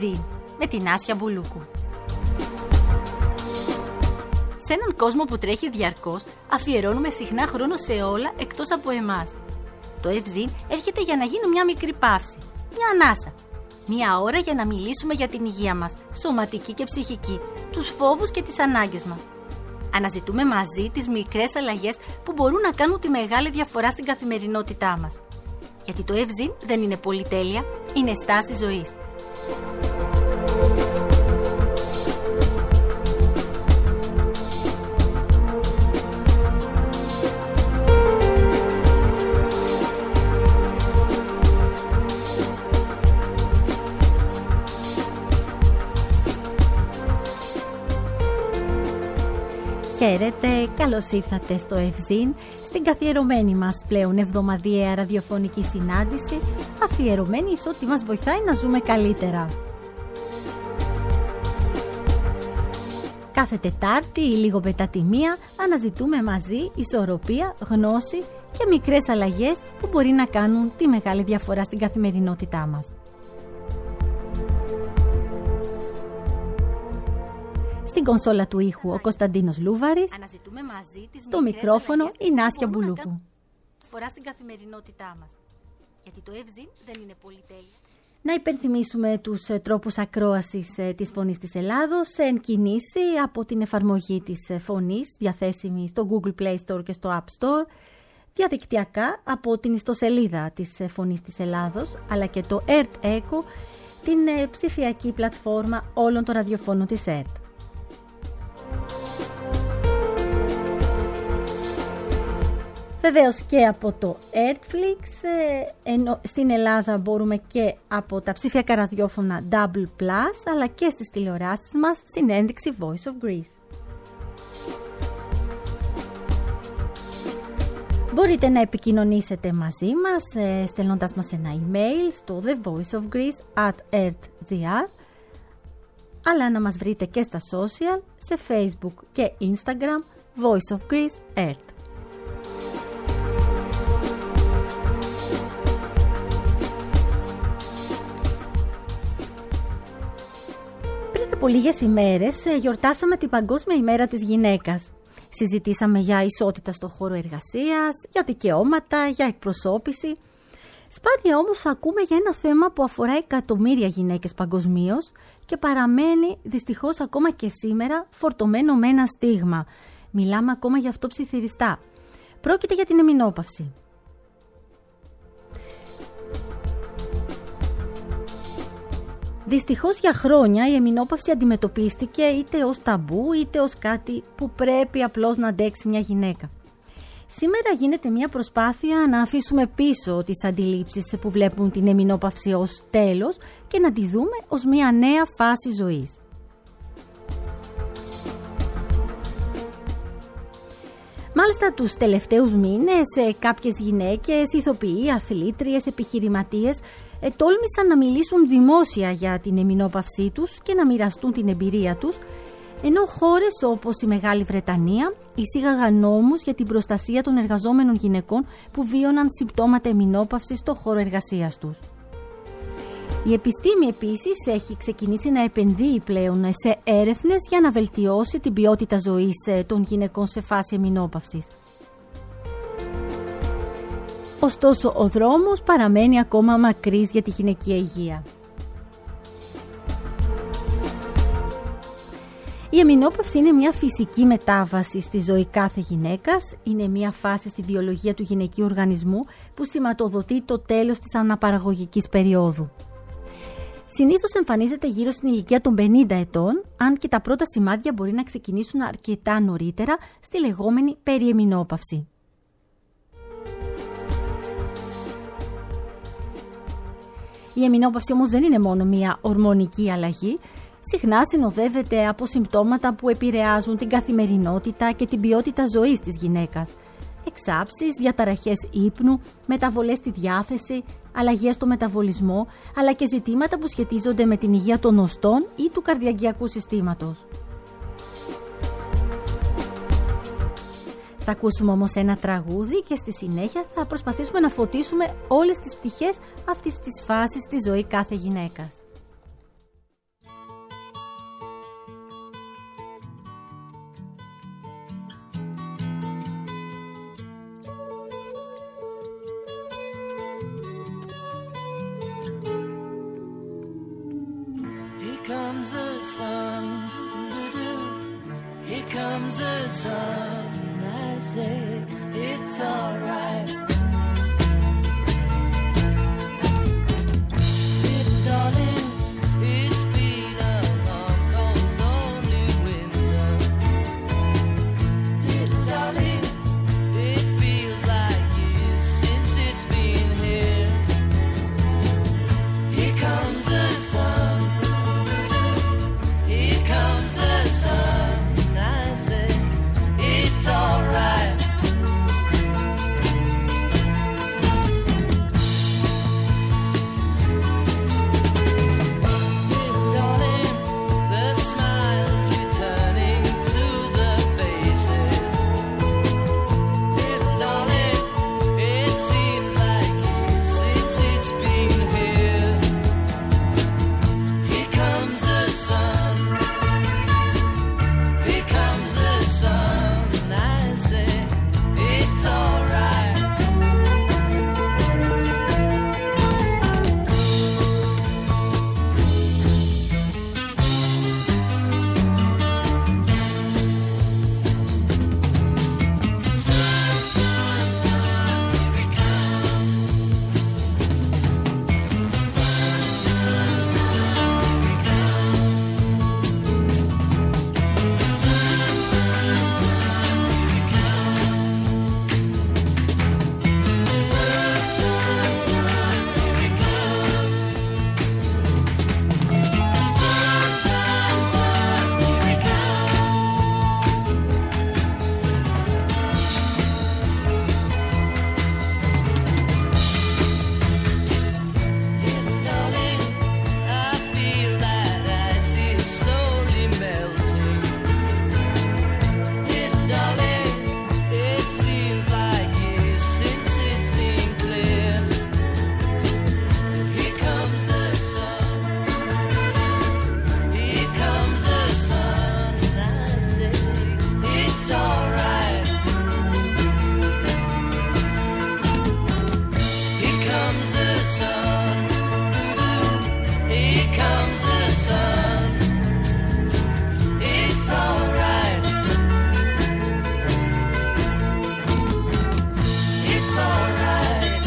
Ευζήν με την Άσια Μπουλούκου. Σε έναν κόσμο που τρέχει διαρκώς, αφιερώνουμε συχνά χρόνο σε όλα εκτός από εμάς. Το Ευζήν έρχεται για να γίνει μια μικρή παύση, μια ανάσα. Μια ώρα για να μιλήσουμε για την υγεία μας, σωματική και ψυχική, τους φόβους και τις ανάγκες μας. Αναζητούμε μαζί τις μικρές αλλαγές που μπορούν να κάνουν τη μεγάλη διαφορά στην καθημερινότητά μας. Γιατί το Ευζήν δεν είναι πολυτέλεια, είναι στάση ζωής. Χαίρετε, καλώς ήρθατε στο Ευζήν, στην καθιερωμένη μας πλέον εβδομαδιαία ραδιοφωνική συνάντηση, αφιερωμένη σε ό,τι μας βοηθάει να ζούμε καλύτερα. Κάθε Τετάρτη ή λίγο μετά τη μία αναζητούμε μαζί ισορροπία, γνώση και μικρές αλλαγές που μπορεί να κάνουν τη μεγάλη διαφορά στην καθημερινότητά μας. Στην κονσόλα του ήχου ο Κωνσταντίνος Λούβαρης, στο μικρόφωνο η Νάσια Μπουλούκου. Φορά στην καθημερινότητά μας. Γιατί το Ευζήν δεν είναι πολυτέλεια. Να υπενθυμίσουμε τους τρόπους ακρόασης της Φωνής της Ελλάδος εν κινήσει από την εφαρμογή της Φωνής, διαθέσιμη στο Google Play Store και στο App Store, διαδικτυακά από την ιστοσελίδα της Φωνής της Ελλάδος, αλλά και το ERT Echo, την ψηφιακή πλατφόρμα όλων των ραδιοφώνων της ERT. Βεβαίως και από το Airtflix, στην Ελλάδα μπορούμε και από τα ψηφιακά ραδιόφωνα Double Plus, αλλά και στις τηλεοράσεις μας στην ένδειξη Voice of Greece. Μπορείτε να επικοινωνήσετε μαζί μας στέλνοντας μας ένα email στο thevoiceofgreece@ert.gr, αλλά να μας βρείτε και στα social, σε Facebook και Instagram, Voice of Greece ERT. Από λίγες ημέρες γιορτάσαμε την Παγκόσμια ημέρα της γυναίκας. Συζητήσαμε για ισότητα στο χώρο εργασίας, για δικαιώματα, για εκπροσώπηση. Σπάνια όμως ακούμε για ένα θέμα που αφορά εκατομμύρια γυναίκες παγκοσμίως και παραμένει δυστυχώς ακόμα και σήμερα φορτωμένο με ένα στίγμα. Μιλάμε ακόμα γι' αυτό ψιθυριστά. Πρόκειται για την εμεινόπαυση. Δυστυχώς για χρόνια η εμεινόπαυση αντιμετωπίστηκε είτε ως ταμπού είτε ως κάτι που πρέπει απλώς να αντέξει μια γυναίκα. Σήμερα γίνεται μια προσπάθεια να αφήσουμε πίσω τις αντιλήψεις που βλέπουν την εμεινόπαυση ως τέλος και να τη δούμε ως μια νέα φάση ζωής. Μάλιστα τους τελευταίους μήνες κάποιες γυναίκες, ηθοποιοί, αθλήτριες, επιχειρηματίες τόλμησαν να μιλήσουν δημόσια για την εμεινόπαυσή τους και να μοιραστούν την εμπειρία τους, ενώ χώρες όπως η Μεγάλη Βρετανία εισήγαγαν νόμους για την προστασία των εργαζόμενων γυναικών που βίωναν συμπτώματα εμεινόπαυσης στο χώρο εργασίας τους. Η επιστήμη επίσης έχει ξεκινήσει να επενδύει πλέον σε έρευνες για να βελτιώσει την ποιότητα ζωής των γυναικών σε φάση εμεινόπαυσης. Ωστόσο, ο δρόμος παραμένει ακόμα μακρύς για τη γυναικεία υγεία. Η εμεινόπαυση είναι μια φυσική μετάβαση στη ζωή κάθε γυναίκας, είναι μια φάση στη βιολογία του γυναικείου οργανισμού που σηματοδοτεί το τέλος της αναπαραγωγικής περίοδου. Συνήθως εμφανίζεται γύρω στην ηλικία των 50 ετών, αν και τα πρώτα σημάδια μπορεί να ξεκινήσουν αρκετά νωρίτερα στη λεγόμενη περιεμεινόπαυση. Η εμεινόπαυση όμως δεν είναι μόνο μια ορμονική αλλαγή, συχνά συνοδεύεται από συμπτώματα που επηρεάζουν την καθημερινότητα και την ποιότητα ζωής της γυναίκας. Εξάψεις, διαταραχές ύπνου, μεταβολές στη διάθεση, αλλαγές στο μεταβολισμό, αλλά και ζητήματα που σχετίζονται με την υγεία των οστών ή του καρδιαγγειακού συστήματος. Θα ακούσουμε όμως ένα τραγούδι και στη συνέχεια θα προσπαθήσουμε να φωτίσουμε όλες τις πτυχές αυτής της φάσης στη ζωή κάθε γυναίκας. comes the sun, here comes the sun. I say it's alright. Little darling, it's been a long, cold, lonely winter. Little darling, it feels like years since it's been here. Here comes the sun. Here comes the sun. I say it's alright. Little darling, the smiles returning to the faces. Little darling, it seems like years since it's been here. Here comes the sun. Here comes the sun. I say it's alright. Darling, I feel that ice is slowly melting. Little darling, it seems like years since it's been clear. Here comes the sun. Here comes the sun. I say it's alright. Here comes the sun. Here comes the sun. It's alright. It's alright.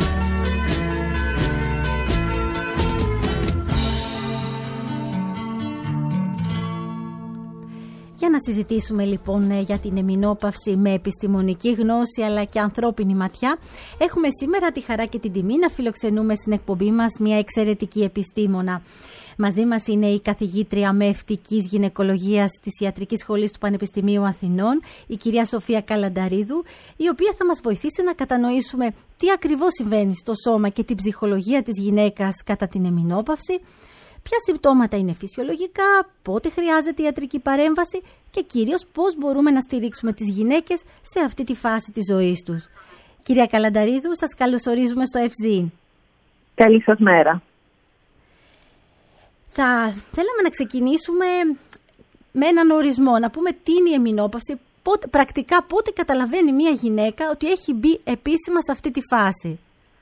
Για να συζητήσουμε λοιπόν για την εμεινόπαυση με επιστημονική γνώση αλλά και ανθρώπινη ματιά, έχουμε σήμερα τη χαρά και την τιμή να φιλοξενούμε στην εκπομπή μας μια εξαιρετική επιστήμονα. Μαζί μας είναι η καθηγήτρια μευτικής γυναικολογίας της Ιατρικής Σχολής του Πανεπιστημίου Αθηνών, η κυρία Σοφία Καλανταρίδου, η οποία θα μας βοηθήσει να κατανοήσουμε τι ακριβώς συμβαίνει στο σώμα και την ψυχολογία της γυναίκας κατά την εμεινόπαυση, ποια συμπτώματα είναι φυσιολογικά, πότε χρειάζεται ιατρική παρέμβαση και κυρίως πώς μπορούμε να στηρίξουμε τις γυναίκες σε αυτή τη φάση της ζωής τους. Κυρία Καλανταρίδου, σας καλωσορίζουμε στο FZIN. Καλή σας μέρα. Θα θέλαμε να ξεκινήσουμε με έναν ορισμό, να πούμε τι είναι η εμεινόπαυση, πρακτικά πότε καταλαβαίνει μια γυναίκα ότι έχει μπει επίσημα σε αυτή τη φάση.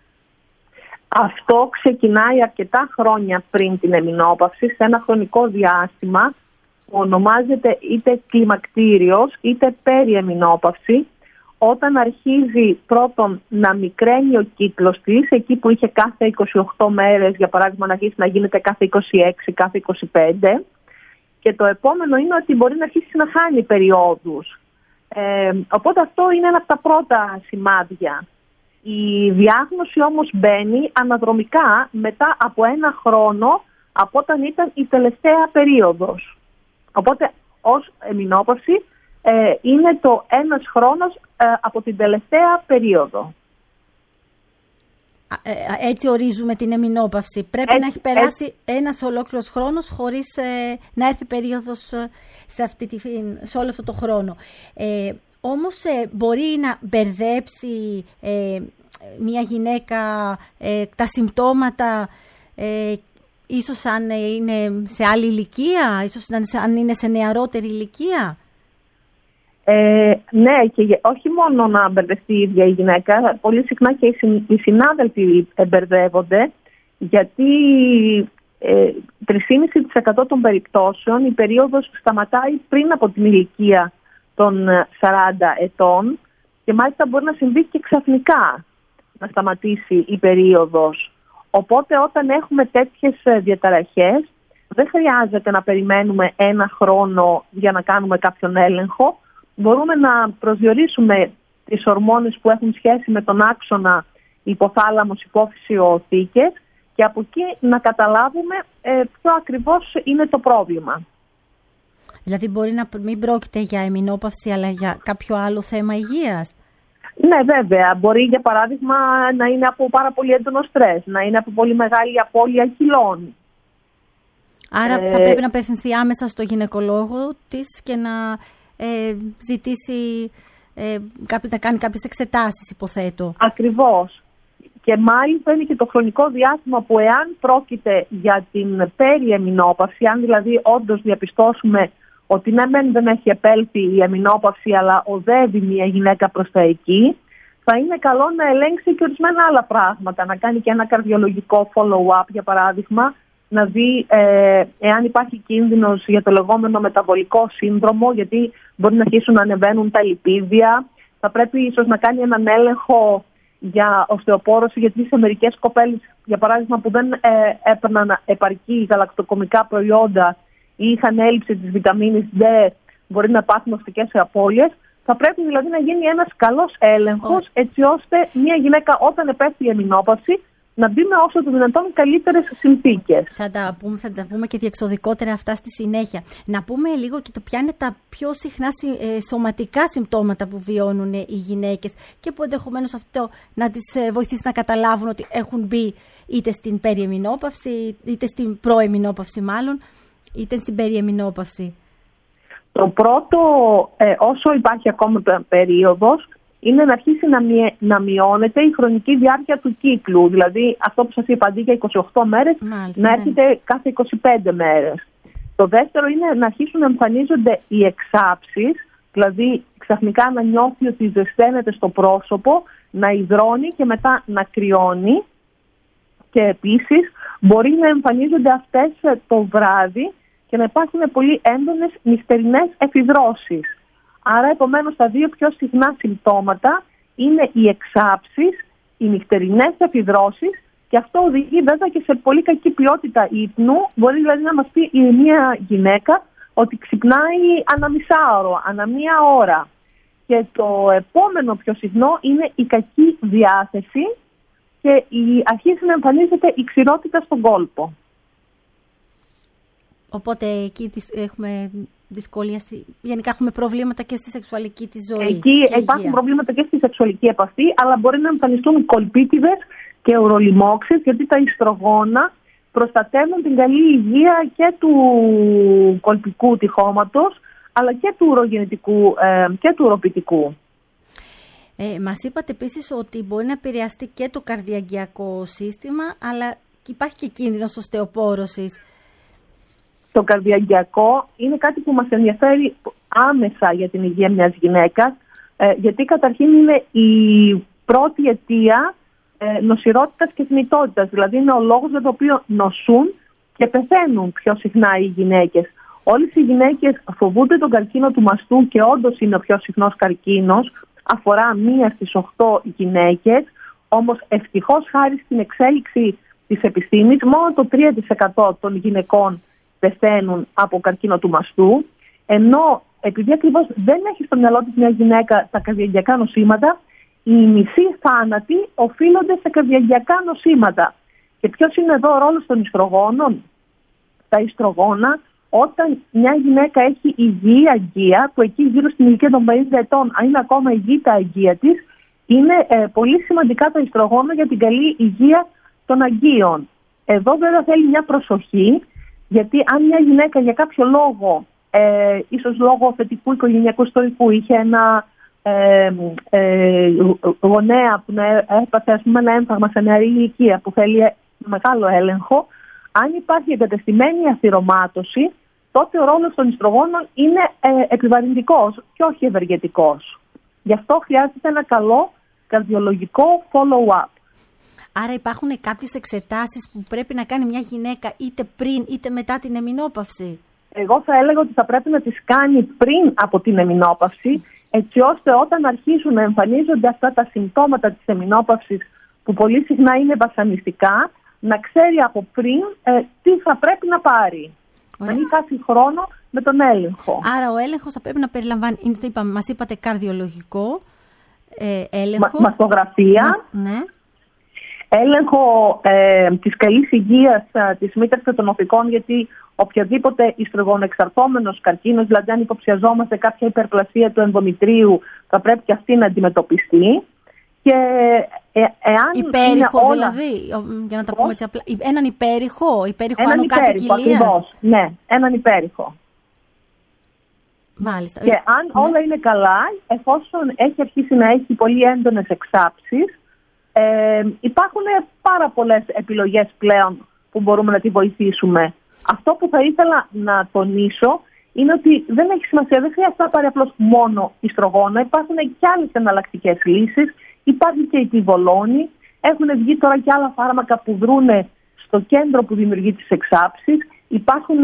Αυτό ξεκινάει αρκετά χρόνια πριν την εμεινόπαυση, σε ένα χρονικό διάστημα που ονομάζεται είτε κλιμακτήριος είτε περιεμεινόπαυση, όταν αρχίζει πρώτον να μικραίνει ο κύκλος της, εκεί που είχε κάθε 28 μέρες, για παράδειγμα, να αρχίσει να γίνεται κάθε 26, κάθε 25, και το επόμενο είναι ότι μπορεί να αρχίσει να χάνει περιόδους. Οπότε αυτό είναι ένα από τα πρώτα σημάδια. Η διάγνωση όμως μπαίνει αναδρομικά μετά από ένα χρόνο από όταν ήταν η τελευταία περίοδος. Οπότε ως εμεινόπαυση είναι το ένας χρόνος από την τελευταία περίοδο. Έτσι ορίζουμε την εμεινόπαυση. Πρέπει να έχει περάσει ένας ολόκληρος χρόνος χωρίς να έρθει περίοδος σε όλο αυτό το χρόνο. Όμως μπορεί να μπερδέψει μια γυναίκα τα συμπτώματα, ίσως αν είναι σε άλλη ηλικία, ίσως αν είναι σε νεαρότερη ηλικία. Ναι, και όχι μόνο να μπερδευτεί η ίδια η γυναίκα, πολύ συχνά και οι συνάδελφοι μπερδεύονται, γιατί 3,5% των περιπτώσεων η περίοδος σταματάει πριν από την ηλικία των 40 ετών και μάλιστα μπορεί να συμβεί και ξαφνικά να σταματήσει η περίοδος. Οπότε όταν έχουμε τέτοιες διαταραχές δεν χρειάζεται να περιμένουμε 1 χρόνο για να κάνουμε κάποιον έλεγχο. Μπορούμε να προσδιορίσουμε τις ορμόνες που έχουν σχέση με τον άξονα υποθάλαμος, υπόφυσιο, θήκες και από εκεί να καταλάβουμε ποιο ακριβώς είναι το πρόβλημα. Δηλαδή μπορεί να μην πρόκειται για εμεινόπαυση αλλά για κάποιο άλλο θέμα υγείας. Ναι, βέβαια. Μπορεί για παράδειγμα να είναι από πάρα πολύ έντονο στρες, να είναι από πολύ μεγάλη απώλεια κιλών. Άρα θα πρέπει να απευθυνθεί άμεσα στο γυναικολόγο της και να ζητήσει να κάνει κάποιες εξετάσεις, υποθέτω. Ακριβώς. Και μάλιστα είναι και το χρονικό διάστημα που εάν πρόκειται για την περιεμεινόπαυση, αν δηλαδή όντως διαπιστώσουμε ότι ναι δεν έχει επέλθει η εμεινόπαυση αλλά οδεύει μια γυναίκα προς τα εκεί, θα είναι καλό να ελέγξει και ορισμένα άλλα πράγματα, να κάνει και ένα καρδιολογικό follow-up για παράδειγμα, να δει εάν υπάρχει κίνδυνος για το λεγόμενο μεταβολικό σύνδρομο, γιατί μπορεί να αρχίσουν να ανεβαίνουν τα λιπίδια. Θα πρέπει ίσως να κάνει έναν έλεγχο για οστεοπόρωση, γιατί σε μερικές κοπέλες, για παράδειγμα, που δεν έπαιρναν επαρκή γαλακτοκομικά προϊόντα ή είχαν έλλειψη της βιταμίνης D, μπορεί να υπάρχουν οστικές απώλειες. Θα πρέπει δηλαδή να γίνει ένας καλός έλεγχος, έτσι ώστε μια γυναίκα όταν επέφτει η εμεινόπαυση να μπει με όσο το δυνατόν καλύτερες συνθήκες. Θα τα πούμε και διεξοδικότερα αυτά στη συνέχεια. Να πούμε λίγο και το ποια είναι τα πιο συχνά σωματικά συμπτώματα που βιώνουν οι γυναίκες και που ενδεχομένως αυτό να τις βοηθήσει να καταλάβουν ότι έχουν μπει είτε στην περιεμεινόπαυση, είτε στην προεμεινόπαυση μάλλον, είτε στην περιεμεινόπαυση. Το πρώτο, όσο υπάρχει ακόμα περίοδος, είναι να αρχίσει να μειώνεται η χρονική διάρκεια του κύκλου. Δηλαδή, αυτό που σας είπα, αντί για 28 μέρες, να έρχεται κάθε 25 μέρες. Το δεύτερο είναι να αρχίσουν να εμφανίζονται οι εξάψεις, δηλαδή ξαφνικά να νιώθει ότι ζεσταίνεται στο πρόσωπο, να υδρώνει και μετά να κρυώνει. Και επίσης μπορεί να εμφανίζονται αυτές το βράδυ και να υπάρχουν πολύ έντονες νυχτερινές εφιδρώσεις. Άρα, επομένως, τα δύο πιο συχνά συμπτώματα είναι οι εξάψεις, οι νυχτερινές εφιδρώσεις και αυτό οδηγεί βέβαια και σε πολύ κακή ποιότητα ύπνου. Μπορεί δηλαδή να μας πει μια γυναίκα ότι ξυπνάει ανά μισάωρο, ανά μία ώρα. Και το επόμενο πιο συχνό είναι η κακή διάθεση και αρχίζει να εμφανίζεται η ξηρότητα στον κόλπο. Οπότε εκεί έχουμε δυσκολία, γενικά έχουμε προβλήματα και στη σεξουαλική της ζωή. Εκεί υπάρχουν προβλήματα και στη σεξουαλική επαφή, αλλά μπορεί να εμφανιστούν κολπίτιδες και ουρολιμόξεις, γιατί τα ιστρογόνα προστατεύουν την καλή υγεία και του κολπικού τυχώματος, αλλά και του ουρογεννητικού και του ουροποιητικού. Μας είπατε επίσης ότι μπορεί να επηρεαστεί και το καρδιαγγειακό σύστημα, αλλά υπάρχει και κίνδυνος οστεοπόρωσης. Το καρδιαγγειακό είναι κάτι που μας ενδιαφέρει άμεσα για την υγεία μιας γυναίκας, γιατί καταρχήν είναι η πρώτη αιτία νοσηρότητας και θνητότητας. Δηλαδή είναι ο λόγος για τον οποίο νοσούν και πεθαίνουν πιο συχνά οι γυναίκες. Όλες οι γυναίκες φοβούνται τον καρκίνο του μαστού και όντως είναι ο πιο συχνός καρκίνος. Αφορά 1 στις 8 γυναίκες, όμως ευτυχώς χάρη στην εξέλιξη της επιστήμης μόνο το 3% των γυναικών πεθαίνουν από καρκίνο του μαστού, ενώ επειδή ακριβώς δεν έχει στο μυαλό της μια γυναίκα τα καρδιαγγειακά νοσήματα, οι μισοί θάνατοι οφείλονται σε καρδιαγγειακά νοσήματα. Και ποιος είναι εδώ ο ρόλος των ιστρογόνων? Τα ιστρογόνα, όταν μια γυναίκα έχει υγιή αγκία, που εκεί γύρω στην ηλικία των 50 ετών, αν είναι ακόμα υγιή τα αγκία της, είναι πολύ σημαντικά τα ιστρογόνα για την καλή υγεία των αγκίων. Εδώ βέβαια θέλει μια προσοχή, γιατί αν μια γυναίκα για κάποιο λόγο, ίσως λόγω φετικού οικογενειακού ιστορικού, είχε ένα γονέα που έπαθε ένα έμφαγμα σε νεαρή ηλικία που θέλει μεγάλο έλεγχο, αν υπάρχει εγκατεστημένη αθυρωμάτωση, τότε ο ρόλος των ιστρογόνων είναι επιβαρυντικός και όχι ευεργετικός. Γι' αυτό χρειάζεται ένα καλό καρδιολογικό follow-up. Άρα υπάρχουν κάποιες εξετάσεις που πρέπει να κάνει μια γυναίκα είτε πριν είτε μετά την εμεινόπαυση? Εγώ θα έλεγα ότι θα πρέπει να τις κάνει πριν από την εμεινόπαυση, έτσι ώστε όταν αρχίσουν να εμφανίζονται αυτά τα συμπτώματα της εμεινόπαυσης, που πολύ συχνά είναι βασανιστικά, να ξέρει από πριν τι θα πρέπει να πάρει. Να μην χάσει χρόνο με τον έλεγχο. Άρα ο έλεγχος θα πρέπει να περιλαμβάνει, μας είπατε καρδιολογικό έλεγχο. Μαστογραφία. Ναι. Έλεγχο της καλής υγείας της μήτρας και των οφικών, γιατί οποιαδήποτε ιστρογονοεξαρθόμενος καρκίνος, δηλαδή αν υποψιαζόμαστε κάποια υπερπλασία του ενδομητρίου, θα πρέπει και αυτή να αντιμετωπιστεί. Και εάν υπέρηχο είναι όλα... δηλαδή, για να τα πούμε έτσι απλά, έναν υπέρηχο έναν υπέρηχο, ακριβώς, ναι, έναν υπέρηχο. Μάλιστα. Και αν όλα είναι καλά, εφόσον έχει αρχίσει να έχει πολύ έντονες εξάψεις, υπάρχουν πάρα πολλές επιλογές πλέον που μπορούμε να τη βοηθήσουμε. Αυτό που θα ήθελα να τονίσω είναι ότι δεν έχει σημασία, δεν χρειάζεται να πάρει απλώς μόνο ιστρογόνα. Υπάρχουν και άλλες εναλλακτικές λύσεις. Υπάρχει και η τιβολόνη. Έχουν βγει τώρα και άλλα φάρμακα που δρούν στο κέντρο που δημιουργεί τις εξάψεις. Υπάρχουν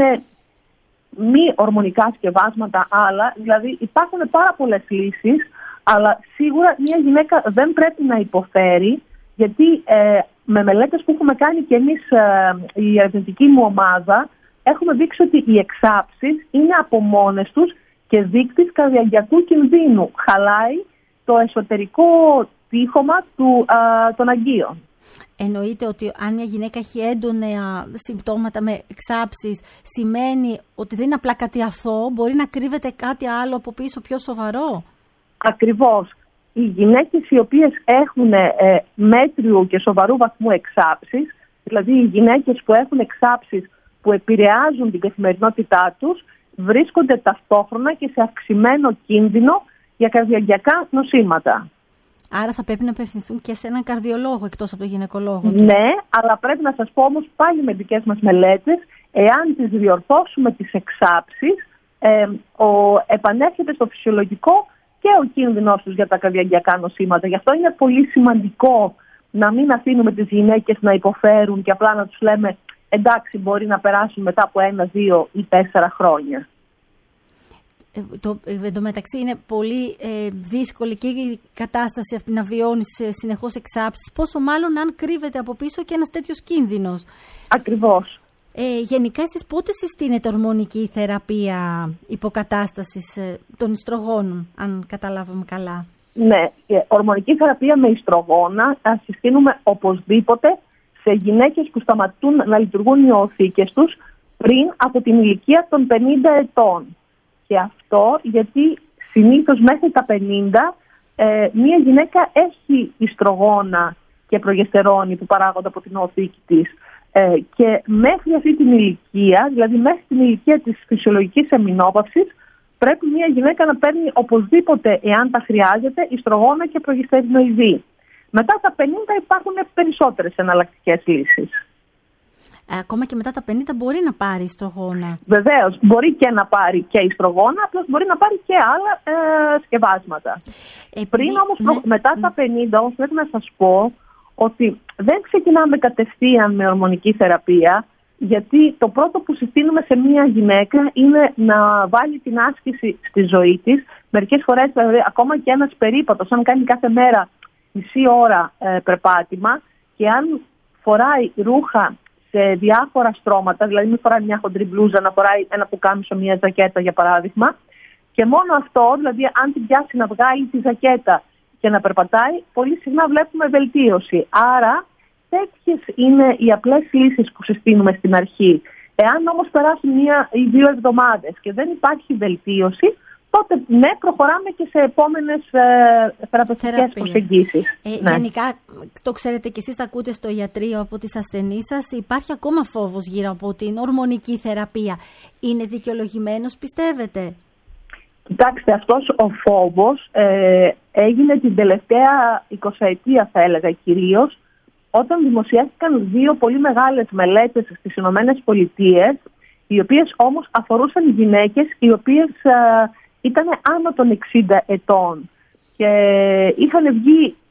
μη ορμονικά σκευάσματα άλλα. Δηλαδή υπάρχουν πάρα πολλές λύσεις, αλλά σίγουρα μια γυναίκα δεν πρέπει να υποφέρει, γιατί με μελέτες που έχουμε κάνει και εμείς η ερευνητική μου ομάδα, έχουμε δείξει ότι οι εξάψεις είναι από μόνες τους και δείκτης καρδιαγγειακού κινδύνου. Χαλάει το εσωτερικό τείχομα των αγκίων. Εννοείται ότι αν μια γυναίκα έχει έντονα συμπτώματα με εξάψεις, σημαίνει ότι δεν είναι απλά κάτι αθώο, μπορεί να κρύβεται κάτι άλλο από πίσω πιο σοβαρό? Ακριβώς. Οι γυναίκες οι οποίες έχουν μέτριου και σοβαρού βαθμού εξάψεις, δηλαδή οι γυναίκες που έχουν εξάψεις που επηρεάζουν την καθημερινότητά τους, βρίσκονται ταυτόχρονα και σε αυξημένο κίνδυνο για καρδιαγγειακά νοσήματα. Άρα θα πρέπει να απευθυνθούν και σε έναν καρδιολόγο εκτός από τον γυναικολόγο. Ναι, αλλά πρέπει να σας πω όμως πάλι με δικές μας μελέτες, εάν τις διορθώσουμε τις εξάψεις, επανέρχεται στο φυσιολογικό και ο κίνδυνος τους για τα καρδιαγγειακά νοσήματα. Γι' αυτό είναι πολύ σημαντικό να μην αφήνουμε τις γυναίκες να υποφέρουν και απλά να τους λέμε εντάξει, μπορεί να περάσουν μετά από 1, 2 ή 4 χρόνια. Εν τω μεταξύ είναι πολύ δύσκολη και η κατάσταση αυτή να βιώνεις συνεχώς εξάψεις, πόσο μάλλον αν κρύβεται από πίσω και ένας τέτοιος κίνδυνος. Ακριβώς. Γενικά εσείς πότε συστήνετε ορμονική θεραπεία υποκατάστασης των ιστρογόνων, αν καταλάβαμε καλά? Ναι, ορμονική θεραπεία με ιστρογόνα συστήνουμε οπωσδήποτε σε γυναίκες που σταματούν να λειτουργούν οι οθήκες τους πριν από την ηλικία των 50 ετών. Και αυτό γιατί συνήθως μέχρι τα 50 μία γυναίκα έχει ιστρογόνα και προγεστερόνη που παράγονται από την οθήκη της. Και μέχρι αυτή την ηλικία, δηλαδή μέχρι την ηλικία της φυσιολογικής εμεινόπαυσης, πρέπει μία γυναίκα να παίρνει οπωσδήποτε, εάν τα χρειάζεται, ιστρογόνα και προγεστερινοειδή. Μετά τα 50 υπάρχουν περισσότερες εναλλακτικές λύσεις. Ακόμα και μετά τα 50 μπορεί να πάρει ιστρογόνα. Βεβαίως, μπορεί και να πάρει και ιστρογόνα, απλώς μπορεί να πάρει και άλλα σκευάσματα. Πριν όμως, μετά τα 50 όμως πρέπει να σας πω ότι δεν ξεκινάμε κατευθείαν με ορμονική θεραπεία, γιατί το πρώτο που συστήνουμε σε μία γυναίκα είναι να βάλει την άσκηση στη ζωή της. Μερικές φορές, δηλαδή, ακόμα και ένας περίπατος, αν κάνει κάθε μέρα μισή ώρα περπάτημα και αν φοράει ρούχα σε διάφορα στρώματα, δηλαδή μην φοράει μια χοντρή μπλούζα, να φοράει ένα πουκάμισο, μια ζακέτα για παράδειγμα, και μόνο αυτό, δηλαδή αν την πιάσει να βγάλει τη ζακέτα και να περπατάει, πολύ συχνά βλέπουμε βελτίωση. Άρα τέτοιες είναι οι απλές λύσεις που συστήνουμε στην αρχή. Εάν όμως περάσουν 1 ή 2 εβδομάδες και δεν υπάρχει βελτίωση, τότε ναι, προχωράμε και σε επόμενες θεραπευτικές προσεγγίσεις. Ναι. Γενικά, το ξέρετε και εσείς, τα ακούτε στο ιατρείο από τις ασθενείς σας, υπάρχει ακόμα φόβος γύρω από την ορμονική θεραπεία. Είναι δικαιολογημένος, πιστεύετε? Κοιτάξτε, αυτός ο φόβος έγινε την τελευταία 20ετία, θα έλεγα κυρίως, όταν δημοσιεύτηκαν 2 πολύ μεγάλες μελέτες στις Ηνωμένες Πολιτείες, οι οποίες όμως αφορούσαν γυναίκες οι οποίες ήταν άνω των 60 ετών και είχαν βγει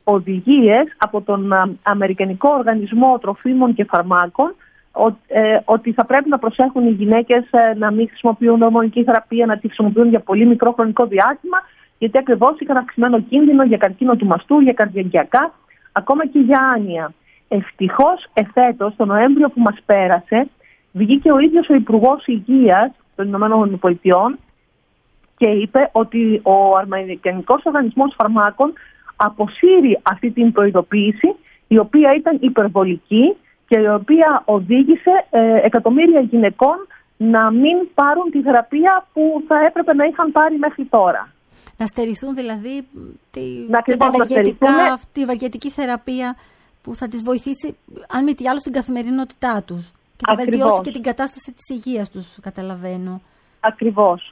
οδηγίες από τον Αμερικανικό Οργανισμό Τροφίμων και Φαρμάκων ότι θα πρέπει να προσέχουν οι γυναίκες να μην χρησιμοποιούν ορμονική θεραπεία, να τη χρησιμοποιούν για πολύ μικρό χρονικό διάστημα, γιατί ακριβώς είχαν αυξημένο κίνδυνο για καρκίνο του μαστού, για καρδιαγγειακά, ακόμα και για άνοια. Ευτυχώς εφέτος, τον Νοέμβριο που μας πέρασε, βγήκε ο ίδιος ο Υπουργός Υγείας των ΗΠΑ και είπε ότι ο Αμερικανικός Οργανισμός Φαρμάκων αποσύρει αυτή την προειδοποίηση, η οποία ήταν υπερβολική και η οποία οδήγησε εκατομμύρια γυναικών να μην πάρουν τη θεραπεία που θα έπρεπε να είχαν πάρει μέχρι τώρα. Να στερηθούν δηλαδή τη ευεργετική θεραπεία που θα τις βοηθήσει, αν μη τι άλλο, στην καθημερινότητά τους. Και θα βελτιώσει και την κατάσταση της υγείας τους, καταλαβαίνω. Ακριβώς.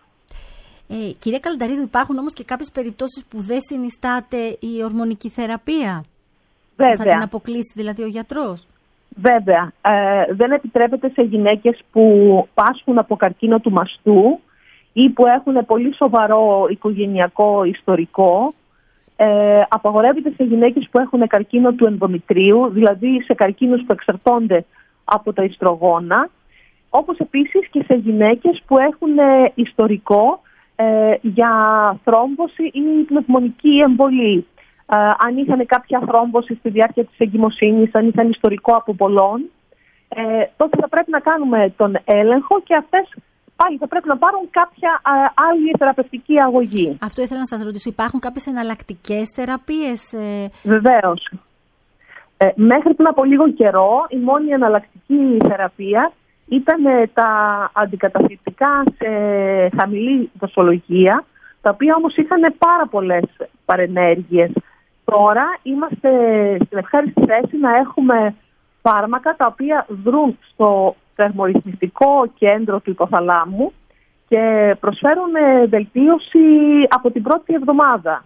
Κυρία Καλανταρίδου, υπάρχουν όμως και κάποιες περιπτώσεις που δεν συνιστάται η ορμονική θεραπεία. Βέβαια. Θα την αποκλείσει δηλαδή ο γιατρός. Βέβαια. Δεν επιτρέπεται σε γυναίκες που πάσχουν από καρκίνο του μαστού ή που έχουν πολύ σοβαρό οικογενειακό ιστορικό. Απαγορεύεται σε γυναίκες που έχουν καρκίνο του ενδομητρίου, δηλαδή σε καρκίνους που εξαρτώνται από τα ιστρογόνα, όπως επίσης και σε γυναίκες που έχουν ιστορικό για θρόμβωση ή πνευμονική εμβολή. Αν είχαν κάποια θρόμβωση στη διάρκεια της εγκυμοσύνης, αν είχαν ιστορικό αποπολών, τότε θα πρέπει να κάνουμε τον έλεγχο και αυτές πάλι θα πρέπει να πάρουν κάποια άλλη θεραπευτική αγωγή. Αυτό ήθελα να σας ρωτήσω. Υπάρχουν κάποιες εναλλακτικές θεραπείες? Βεβαίως. Μέχρι πριν από λίγο καιρό η μόνη εναλλακτική θεραπεία ήταν τα αντικαταθλιπτικά σε χαμηλή δοσολογία, τα οποία όμως είχαν πάρα πολλές παρενέργειες. Τώρα είμαστε στην ευχάριστη θέση να έχουμε φάρμακα τα οποία δρούν στο θερμορυθμιστικό κέντρο του υποθαλάμου και προσφέρουν βελτίωση από την πρώτη εβδομάδα.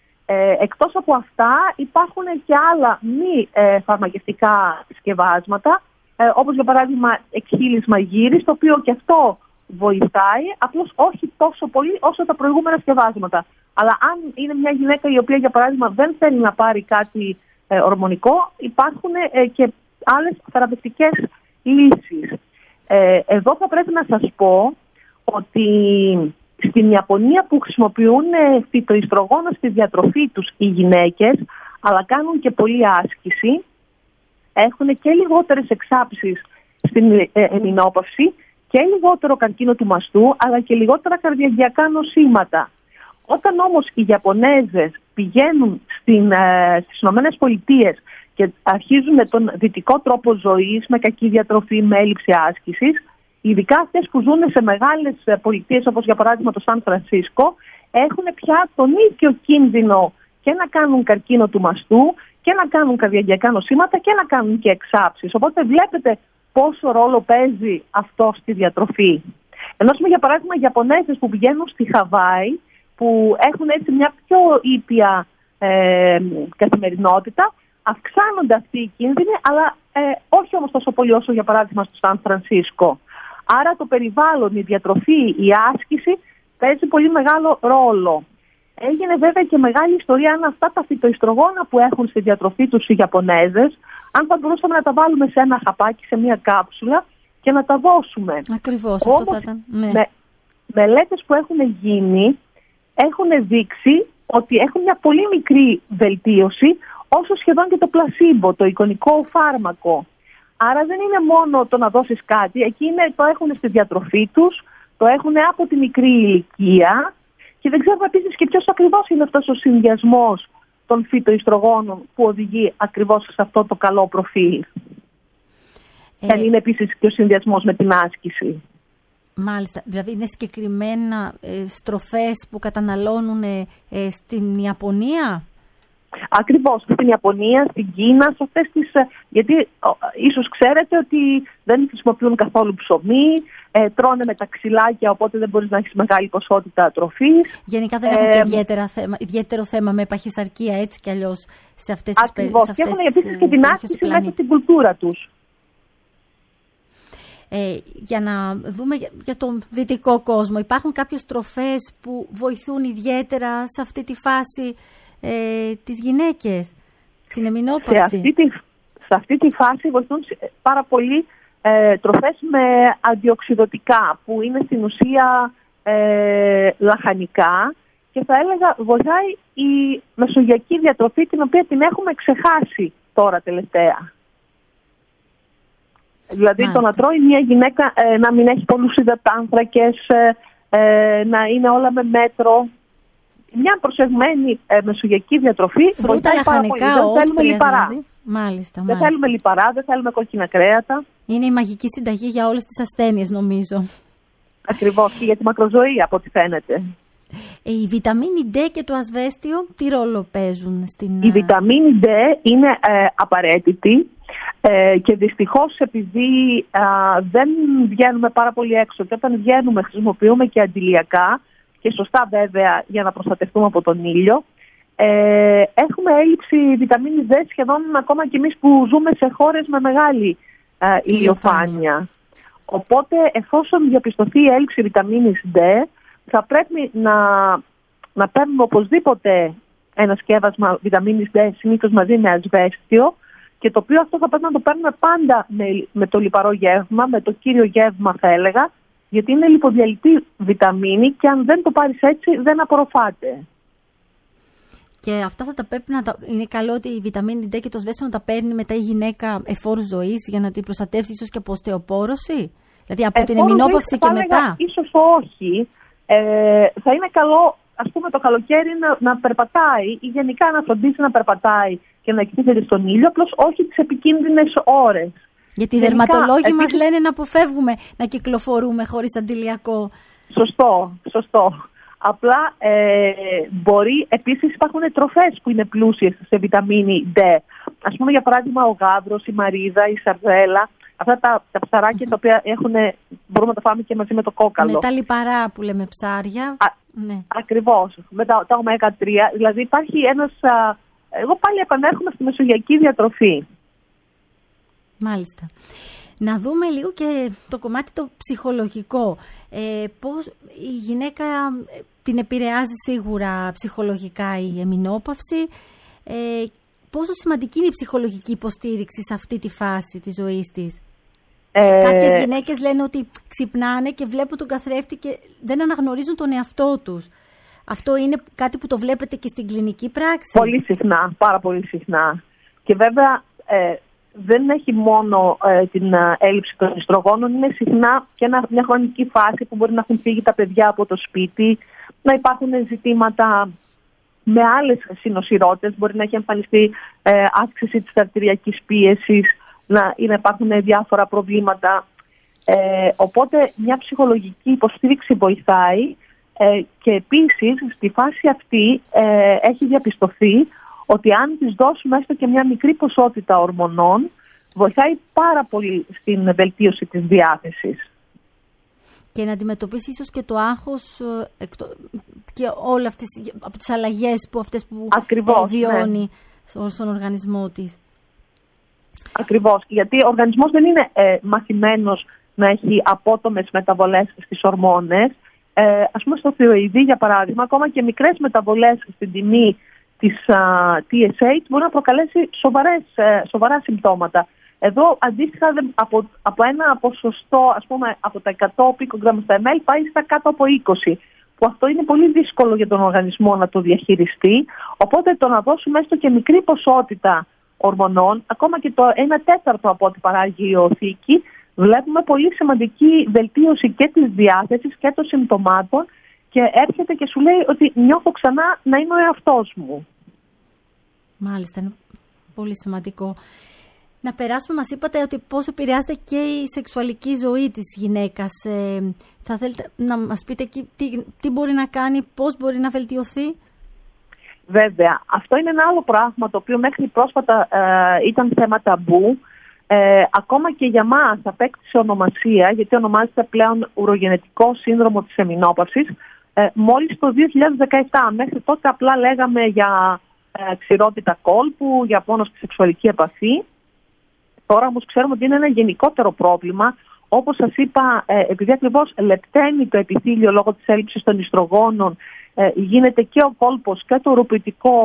Εκτός από αυτά υπάρχουν και άλλα μη φαρμακευτικά συσκευάσματα, όπως για παράδειγμα εκχύλισμα γύρις, το οποίο και αυτό βοηθάει, απλώς όχι τόσο πολύ όσο τα προηγούμενα συσκευάσματα. Αλλά αν είναι μια γυναίκα η οποία για παράδειγμα δεν θέλει να πάρει κάτι ορμονικό, υπάρχουν και άλλες θεραπευτικές λύσεις. Εδώ θα πρέπει να σας πω ότι στην Ιαπωνία, που χρησιμοποιούν φυτοϊστρογόνα στη διατροφή τους οι γυναίκες, αλλά κάνουν και πολλή άσκηση, έχουν και λιγότερες εξάψεις στην εμεινόπαυση και λιγότερο καρκίνο του μαστού, αλλά και λιγότερα καρδιαγγειακά νοσήματα. Όταν όμως οι Ιαπωνέζες πηγαίνουν στις ΗΠΑ και αρχίζουν τον δυτικό τρόπο ζωής με κακή διατροφή, με έλλειψη άσκησης, ειδικά αυτές που ζουν σε μεγάλες πολιτείες όπως για παράδειγμα το Σαν Φρανσίσκο, έχουν πια τον ίδιο κίνδυνο και να κάνουν καρκίνο του μαστού και να κάνουν καρδιαγγειακά νοσήματα και να κάνουν και εξάψεις. Οπότε βλέπετε πόσο ρόλο παίζει αυτό στη διατροφή. Ενώ για παράδειγμα οι Ιαπωνέζες που πηγαίνουν στη Χαβάη, που έχουν έτσι μια πιο ήπια καθημερινότητα, αυξάνονται αυτοί οι κίνδυνοι, αλλά όχι όμως τόσο πολύ όσο για παράδειγμα στο Σαν Φρανσίσκο. Άρα το περιβάλλον, η διατροφή, η άσκηση παίζει πολύ μεγάλο ρόλο. Έγινε βέβαια και μεγάλη ιστορία αν αυτά τα φυτοϊστρογόνα που έχουν στη διατροφή τους οι Ιαπωνέζες, αν θα μπορούσαμε να τα βάλουμε σε ένα χαπάκι, σε μια κάψουλα και να τα δώσουμε. Ακριβώς, αυτό θα ήταν. Ναι. Μελέτες που έχουν γίνει έχουν δείξει ότι έχουν μια πολύ μικρή βελτίωση, όσο σχεδόν και το πλασίμπο, το εικονικό φάρμακο. Άρα δεν είναι μόνο το να δώσεις κάτι, εκεί το έχουν στη διατροφή τους, το έχουν από τη μικρή ηλικία και δεν ξέρουμε επίσης και ποιος ακριβώς είναι αυτός ο συνδυασμός των φυτοϊστρογόνων που οδηγεί ακριβώς σε αυτό το καλό προφίλ. Και είναι επίσης και ο συνδυασμός με την άσκηση. Μάλιστα, δηλαδή είναι συγκεκριμένα στροφές που καταναλώνουν στην Ιαπωνία? Ακριβώς, στην Ιαπωνία, στην Κίνα, σε αυτές τις... Γιατί ίσως ξέρετε ότι δεν χρησιμοποιούν καθόλου ψωμί, τρώνε με τα ξυλάκια, οπότε δεν μπορείς να έχεις μεγάλη ποσότητα τροφής. Γενικά δεν έχουν και ιδιαίτερο θέμα με παχυσαρκία, έτσι κι αλλιώς σε αυτές τις περιοχές. Ακριβώς, και έχουν επίσης και την άσκηση μέσα στην κουλτούρα τους. Για να δούμε για τον δυτικό κόσμο, υπάρχουν κάποιες τροφές που βοηθούν ιδιαίτερα σε αυτή τη φάση τις γυναίκες? στην εμεινόπαυση. Σε αυτή τη φάση βοηθούν πάρα πολύ τροφές με αντιοξυδωτικά, που είναι στην ουσία λαχανικά, και θα έλεγα βοηθάει η μεσογειακή διατροφή, την οποία την έχουμε ξεχάσει τώρα τελευταία. Δηλαδή το να τρώει μια γυναίκα να μην έχει πολλούς υδατάνθρακες, να είναι όλα με μέτρο. Μια προσεγμένη μεσογειακή διατροφή βοηθάει πάρα πολύ. Δεν θέλουμε λιπαρά. Δηλαδή. Μάλιστα. Δεν θέλουμε λιπαρά, δεν θέλουμε κόκκινα κρέατα. Είναι η μαγική συνταγή για όλες τις ασθένειες, νομίζω. Ακριβώς, και για τη μακροζωία, από ό,τι φαίνεται. Η βιταμίνη D και το ασβέστιο, τι ρόλο παίζουν στην... Η βιταμίνη D είναι απαραίτητη και δυστυχώς, επειδή δεν βγαίνουμε πάρα πολύ έξω και όταν βγαίνουμε χρησιμοποιούμε και αντιλιακά, και σωστά βέβαια για να προστατευτούμε από τον ήλιο, έχουμε έλλειψη βιταμίνης D σχεδόν ακόμα και εμείς που ζούμε σε χώρες με μεγάλη ηλιοφάνεια. Οπότε, εφόσον διαπιστωθεί η έλλειψη βιταμίνης D, θα πρέπει να παίρνουμε οπωσδήποτε ένα σκεύασμα βιταμίνης D, συνήθως μαζί με ασβέστιο, και το οποίο αυτό θα πρέπει να το παίρνουμε πάντα με το λιπαρό γεύμα, με το κύριο γεύμα θα έλεγα, γιατί είναι λιποδιαλυτή βιταμίνη και αν δεν το πάρεις έτσι δεν απορροφάται. Και αυτά θα τα πρέπει είναι καλό ότι η βιταμίνη D και το ασβέστιο να τα παίρνει μετά η γυναίκα εφόρου ζωής για να την προστατεύσει ίσως και από οστεοπόρωση. Δηλαδή από την εμεινόπαυση και μετά. Ίσως όχι. Θα είναι καλό, ας πούμε, το καλοκαίρι να περπατάει ή γενικά να φροντίσει να περπατάει και να εκτίθεται στον ήλιο, απλώς όχι τις επικίνδυνες ώρες. Γιατί οι δερματολόγοι μας λένε να αποφεύγουμε να κυκλοφορούμε χωρίς αντιλιακό. Σωστό. Απλά μπορεί, επίσης υπάρχουν τροφές που είναι πλούσιες σε βιταμίνη D. Ας πούμε, για παράδειγμα, ο γάβρος, η μαρίδα, η σαρδέλα. Αυτά τα ψαράκια τα οποία μπορούμε να τα φάμε και μαζί με το κόκαλο. Με τα λιπαρά που λέμε ψάρια. Ναι. Ακριβώς. Με τα ω3. Δηλαδή υπάρχει ένας... εγώ πάλι επανέρχομαι στη μεσογειακή διατροφή. Μάλιστα. Να δούμε λίγο και το κομμάτι το ψυχολογικό. Πώς η γυναίκα την επηρεάζει σίγουρα ψυχολογικά η εμεινόπαυση. Πόσο σημαντική είναι η ψυχολογική υποστήριξη σε αυτή τη φάση της ζωής της? Κάποιες γυναίκες λένε ότι ξυπνάνε και βλέπουν τον καθρέφτη και δεν αναγνωρίζουν τον εαυτό τους. Αυτό είναι κάτι που το βλέπετε και στην κλινική πράξη? Πολύ συχνά, πάρα πολύ συχνά. Και βέβαια δεν έχει μόνο την έλλειψη των ιστρογόνων, είναι συχνά και μια χρονική φάση που μπορεί να έχουν φύγει τα παιδιά από το σπίτι, να υπάρχουν ζητήματα με άλλες συνοσυρότητες, μπορεί να έχει εμφανιστεί αύξηση της αρτηριακής πίεσης, να υπάρχουν διάφορα προβλήματα. Οπότε μια ψυχολογική υποστήριξη βοηθάει και επίσης στη φάση αυτή έχει διαπιστωθεί ότι αν της δώσουμε έστω και μια μικρή ποσότητα ορμονών, βοηθάει πάρα πολύ στην βελτίωση της διάθεσης. Και να αντιμετωπίσει ίσως και το άγχος και όλα αυτές από τις αλλαγές που βιώνει στον οργανισμό της. Ακριβώς, γιατί ο οργανισμός δεν είναι μαθημένος να έχει απότομες μεταβολές στις ορμόνες. Ας πούμε στο θηροειδή, για παράδειγμα, ακόμα και μικρές μεταβολές στην τιμή της TSH μπορεί να προκαλέσει σοβαρά συμπτώματα. Εδώ αντίστοιχα από ένα ποσοστό, ας πούμε από τα 100 πικογραμμ στα ml πάει στα κάτω από 20, που αυτό είναι πολύ δύσκολο για τον οργανισμό να το διαχειριστεί. Οπότε το να δώσουμε έστω και μικρή ποσότητα ορμονών, ακόμα και το 1/4 από ό,τι παράγει η οθήκη, βλέπουμε πολύ σημαντική βελτίωση και της διάθεσης και των συμπτωμάτων και έρχεται και σου λέει ότι νιώθω ξανά να είμαι ο εαυτός μου. Μάλιστα, είναι πολύ σημαντικό. Να περάσουμε, μας είπατε ότι πώς επηρεάζεται και η σεξουαλική ζωή της γυναίκας. Θα θέλετε να μας πείτε εκεί τι μπορεί να κάνει, πώς μπορεί να βελτιωθεί? Βέβαια, αυτό είναι ένα άλλο πράγμα το οποίο μέχρι πρόσφατα ήταν θέμα ταμπού. Ακόμα και για μας απέκτησε ονομασία, γιατί ονομάζεται πλέον ουρογενετικό σύνδρομο της εμεινόπαυσης, μόλις το 2017. Μέχρι τότε απλά λέγαμε για ξηρότητα κόλπου, για πόνο στη σεξουαλική επαφή. Τώρα όμως ξέρουμε ότι είναι ένα γενικότερο πρόβλημα. Όπως σας είπα, επειδή ακριβώς λεπταίνει το επιθύλιο λόγω της έλλειψης των ιστρογόνων, γίνεται και ο κόλπος και το ουροποιητικό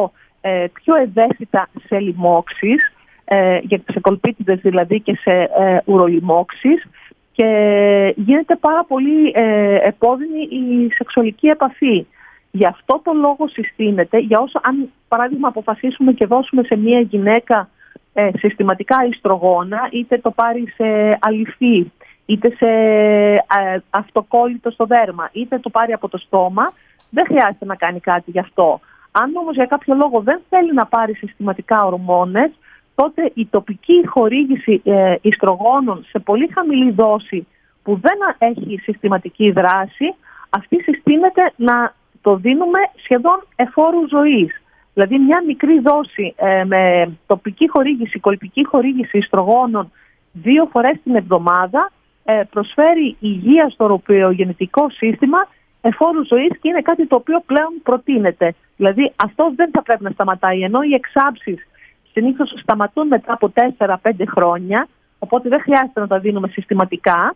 πιο ευαίσθητα σε λοιμώξεις, σε κολπίτιδες δηλαδή και σε ουρολοιμώξεις, και γίνεται πάρα πολύ επώδυνη η σεξουαλική επαφή. Γι' αυτό το λόγο συστήνεται, για όσο αν παράδειγμα αποφασίσουμε και δώσουμε σε μια γυναίκα συστηματικά ιστρογόνα, είτε το πάρει σε αλυφή, είτε σε αυτοκόλλητο στο δέρμα, είτε το πάρει από το στόμα, δεν χρειάζεται να κάνει κάτι γι' αυτό. Αν όμως για κάποιο λόγο δεν θέλει να πάρει συστηματικά ορμόνες, τότε η τοπική χορήγηση ιστρογόνων σε πολύ χαμηλή δόση που δεν έχει συστηματική δράση, αυτή συστήνεται να το δίνουμε σχεδόν εφόρου ζωής. Δηλαδή μια μικρή δόση με τοπική χορήγηση, κολπική χορήγηση ιστρογόνων 2 φορές την εβδομάδα προσφέρει υγεία στο οροποιογεννητικό σύστημα, εφόρου ζωής, και είναι κάτι το οποίο πλέον προτείνεται. Δηλαδή αυτό δεν θα πρέπει να σταματάει, ενώ οι εξάψεις συνήθως σταματούν μετά από 4-5 χρόνια, οπότε δεν χρειάζεται να τα δίνουμε συστηματικά.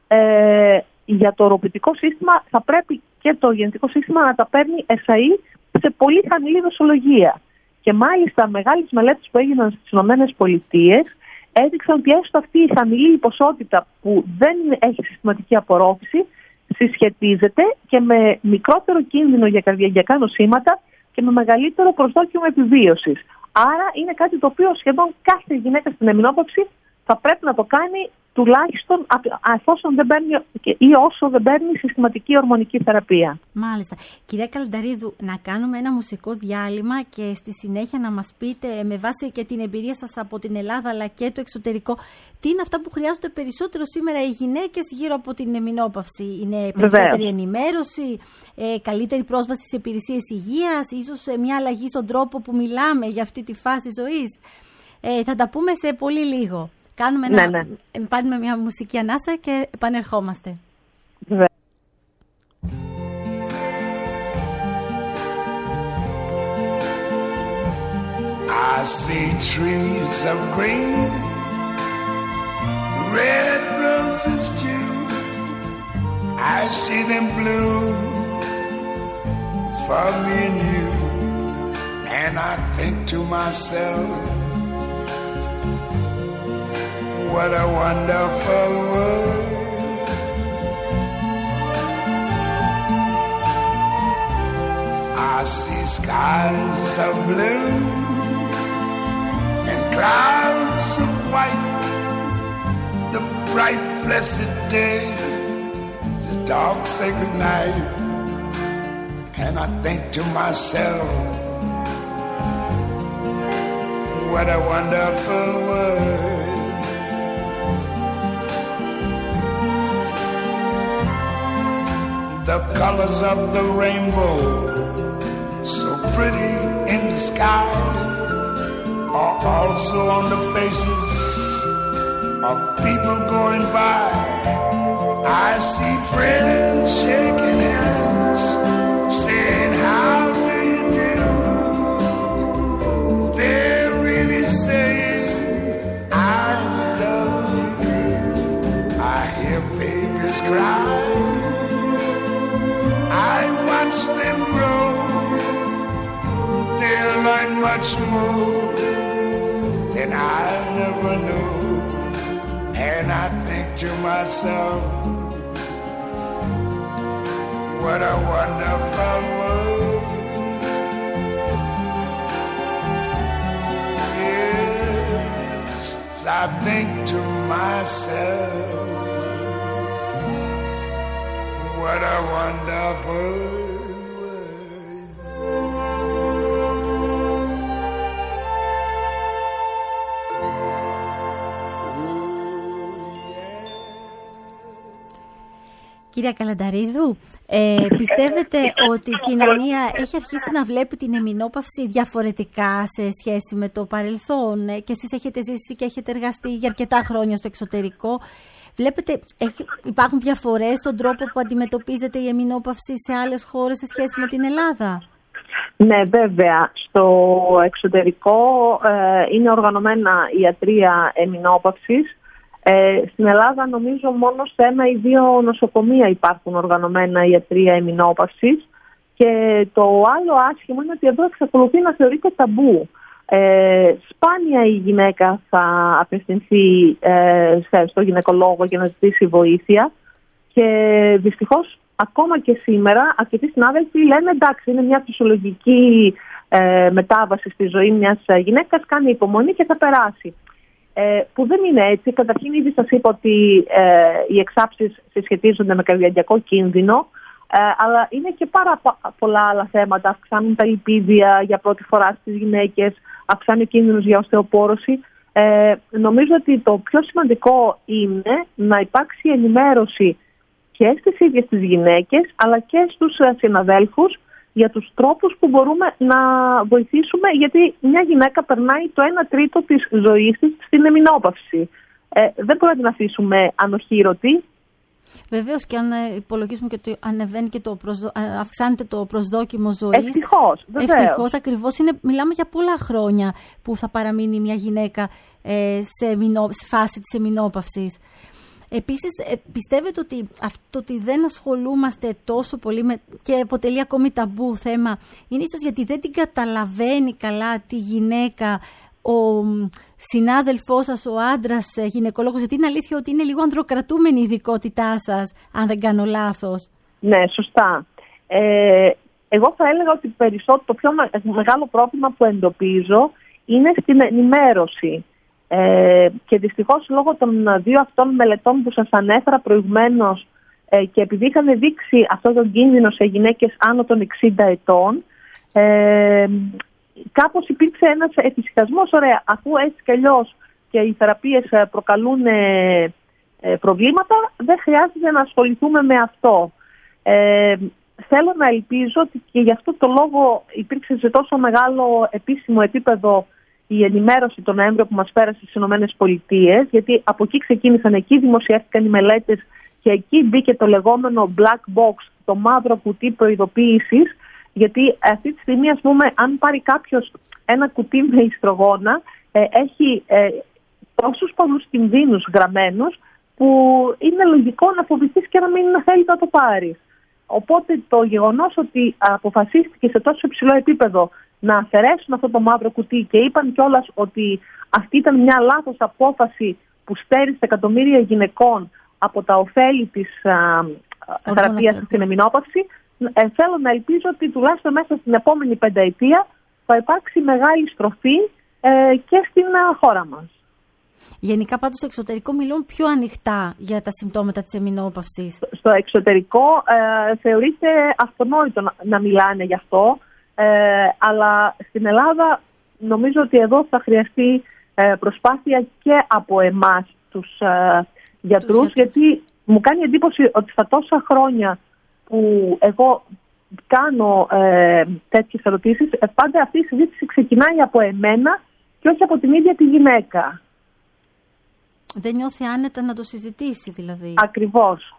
Για το οροποιητικό σύστημα θα πρέπει και το γεννητικό σύστημα να τα παίρνει εσαΐ σε πολύ χαμηλή δοσολογία. Και μάλιστα μεγάλες μελέτες που έγιναν στις ΗΠΑ έδειξαν ότι έστω αυτή η χαμηλή ποσότητα που δεν έχει συστηματική απορρόφηση συσχετίζεται και με μικρότερο κίνδυνο για καρδιαγγειακά νοσήματα και με μεγαλύτερο προσδόκιμο επιβίωσης. Άρα είναι κάτι το οποίο σχεδόν κάθε γυναίκα στην εμεινόπαυση θα πρέπει να το κάνει, τουλάχιστον εφόσον δεν παίρνει ή όσο δεν παίρνει συστηματική ορμονική θεραπεία. Μάλιστα. Κυρία Καλανταρίδου, να κάνουμε ένα μουσικό διάλειμμα και στη συνέχεια να μας πείτε, με βάση και την εμπειρία σας από την Ελλάδα αλλά και το εξωτερικό, τι είναι αυτά που χρειάζονται περισσότερο σήμερα οι γυναίκες γύρω από την εμεινόπαυση. Είναι περισσότερη ενημέρωση, καλύτερη πρόσβαση σε υπηρεσίες υγείας, ίσως μια αλλαγή στον τρόπο που μιλάμε για αυτή τη φάση ζωής. Θα τα πούμε σε πολύ λίγο. Πάρουμε μια μουσική ανάσα και επανερχόμαστε. I see trees of green, red roses too. I see them bloom for me and you. And I think to myself, what a wonderful world. I see skies of blue and clouds of white, the bright blessed day, the dark sacred night. And I think to myself, what a wonderful world. The colors of the rainbow, so pretty in the sky, are also on the faces of people going by. I see friends shaking hands, saying, how do you do? They're really saying, I love you. I hear babies cry, I watch them grow. They'll learn much more than I never knew. And I think to myself, what a wonderful world. Yes, I think to myself, what a wonderful world. Κυρία Καλανταρίδου, πιστεύετε ότι η κοινωνία έχει αρχίσει να βλέπει την εμεινόπαυση διαφορετικά σε σχέση με το παρελθόν? Και εσείς έχετε ζήσει και έχετε εργαστεί για αρκετά χρόνια στο εξωτερικό. Βλέπετε, υπάρχουν διαφορές στον τρόπο που αντιμετωπίζεται η εμεινόπαυση σε άλλες χώρες σε σχέση με την Ελλάδα? Ναι, βέβαια. Στο εξωτερικό είναι οργανωμένα ιατρεία εμεινόπαυσης. Στην Ελλάδα νομίζω μόνο σε 1 ή 2 νοσοκομεία υπάρχουν οργανωμένα ιατρεία εμεινόπαυσης Και το άλλο άσχημο είναι ότι εδώ εξακολουθεί να θεωρείται ταμπού. Σπάνια η γυναίκα θα απευθυνθεί στο γυναικολόγο για να ζητήσει βοήθεια και δυστυχώς ακόμα και σήμερα αρκετοί συνάδελφοι λένε εντάξει, είναι μια φυσιολογική μετάβαση στη ζωή μιας γυναίκας, κάνει υπομονή και θα περάσει. Που δεν είναι έτσι. Καταρχήν ήδη σας είπα ότι οι εξάψεις συσχετίζονται με καρδιαγγειακό κίνδυνο, αλλά είναι και πάρα πολλά άλλα θέματα. Αυξάνουν τα λιπίδια για πρώτη φορά στις γυναίκες, αυξάνει ο κίνδυνος για οστεοπόρωση. Νομίζω ότι το πιο σημαντικό είναι να υπάρξει ενημέρωση και στις ίδιες τις γυναίκες, αλλά και στους συναδέλφους για τους τρόπους που μπορούμε να βοηθήσουμε, γιατί μια γυναίκα περνάει το 1/3 της ζωής της στην εμεινόπαυση. Δεν μπορούμε να την αφήσουμε ανοχήρωτη. Βεβαίως, και αν υπολογίσουμε και ότι ανεβαίνει και αυξάνεται το προσδόκιμο ζωής. Ευτυχώς, ακριβώς. Μιλάμε για πολλά χρόνια που θα παραμείνει μια γυναίκα σε φάση της εμεινόπαυσης. Επίσης, πιστεύετε ότι αυτό ότι δεν ασχολούμαστε τόσο πολύ και αποτελεί ακόμη ταμπού θέμα, είναι ίσως γιατί δεν την καταλαβαίνει καλά τη γυναίκα ο συνάδελφός σας, ο άντρας γυναικολόγος, γιατί είναι αλήθεια ότι είναι λίγο ανδροκρατούμενη η ειδικότητά σας, αν δεν κάνω λάθος. Ναι, σωστά. Εγώ θα έλεγα ότι περισσότερο το πιο μεγάλο πρόβλημα που εντοπίζω είναι στην ενημέρωση. Και δυστυχώς λόγω των δύο αυτών μελετών που σας ανέφερα προηγουμένως και επειδή είχαν δείξει αυτό τον κίνδυνο σε γυναίκες άνω των 60 ετών, κάπως υπήρξε ένας εφησυχασμός, ωραία, αφού έτσι κι αλλιώς και οι θεραπείες προκαλούν προβλήματα, δεν χρειάζεται να ασχοληθούμε με αυτό. Θέλω να ελπίζω ότι και γι' αυτό το λόγο υπήρξε σε τόσο μεγάλο επίσημο επίπεδο η ενημέρωση τον Νοέμβριο που μας πέρασε στις ΗΠΑ, γιατί από εκεί ξεκίνησαν, εκεί δημοσιεύτηκαν οι μελέτες και εκεί μπήκε το λεγόμενο black box, το μαύρο κουτί προειδοποίησης, γιατί αυτή τη στιγμή, ας πούμε, αν πάρει κάποιος ένα κουτί με ιστρογόνα, έχει τόσους πολλούς κινδύνους γραμμένους που είναι λογικό να φοβηθείς και να μην θέλει να το πάρεις. Οπότε το γεγονός ότι αποφασίστηκε σε τόσο υψηλό επίπεδο να αφαιρέσουν αυτό το μαύρο κουτί και είπαν κιόλας ότι αυτή ήταν μια λάθος απόφαση που στέρισε εκατομμύρια γυναικών από τα ωφέλη της θεραπείας στην εμεινόπαυση, θέλω να ελπίζω ότι τουλάχιστον μέσα στην επόμενη πενταετία θα υπάρξει μεγάλη στροφή και στην χώρα μας. Γενικά πάντως στο εξωτερικό μιλούν πιο ανοιχτά για τα συμπτώματα της εμεινόπαυσης. Στο εξωτερικό θεωρείται αυτονόητο να μιλάνε γι' αυτό, αλλά στην Ελλάδα νομίζω ότι εδώ θα χρειαστεί προσπάθεια και από εμάς τους γιατρούς, γιατί μου κάνει εντύπωση ότι στα τόσα χρόνια που εγώ κάνω τέτοιες ερωτήσεις, πάντα αυτή η συζήτηση ξεκινάει από εμένα και όχι από την ίδια τη γυναίκα. Δεν νιώθει άνετα να το συζητήσει δηλαδή. Ακριβώς.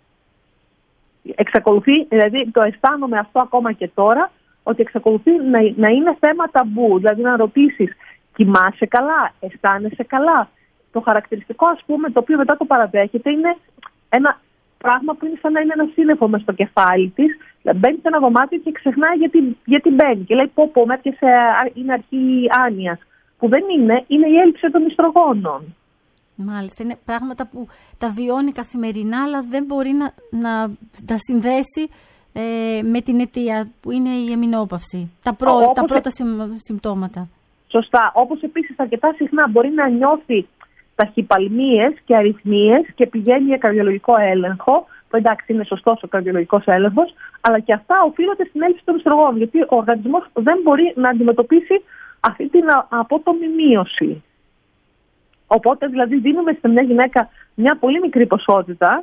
Εξακολουθεί, δηλαδή το αισθάνομαι αυτό ακόμα και τώρα, ότι εξακολουθεί να είναι θέμα ταμπού. Δηλαδή να ρωτήσεις, κοιμάσαι καλά, αισθάνεσαι καλά. Το χαρακτηριστικό, ας πούμε, το οποίο μετά το παραδέχεται, είναι ένα πράγμα που είναι σαν να είναι ένα σύννεφο μες στο κεφάλι της. Μπαίνει σε ένα δωμάτιο και ξεχνάει γιατί μπαίνει. Και λέει, πω, με έπιασε, είναι αρχή άνοιας. Που δεν είναι η έλλειψη των ιστρογόνων. Μάλιστα, είναι πράγματα που τα βιώνει καθημερινά, αλλά δεν μπορεί να τα συνδέσει με την αιτία που είναι η εμεινόπαυση. Τα πρώτα συμπτώματα. Σωστά. Όπως επίσης αρκετά συχνά μπορεί να νιώθει ταχυπαλμίες και αρρυθμίες και πηγαίνει για καρδιολογικό έλεγχο. Που εντάξει, είναι σωστός ο καρδιολογικός έλεγχος, αλλά και αυτά οφείλονται στην έλλειψη των ιστρογόνων, γιατί ο οργανισμός δεν μπορεί να αντιμετωπίσει αυτή την απότομη μείωση. Οπότε δηλαδή δίνουμε σε μια γυναίκα μια πολύ μικρή ποσότητα,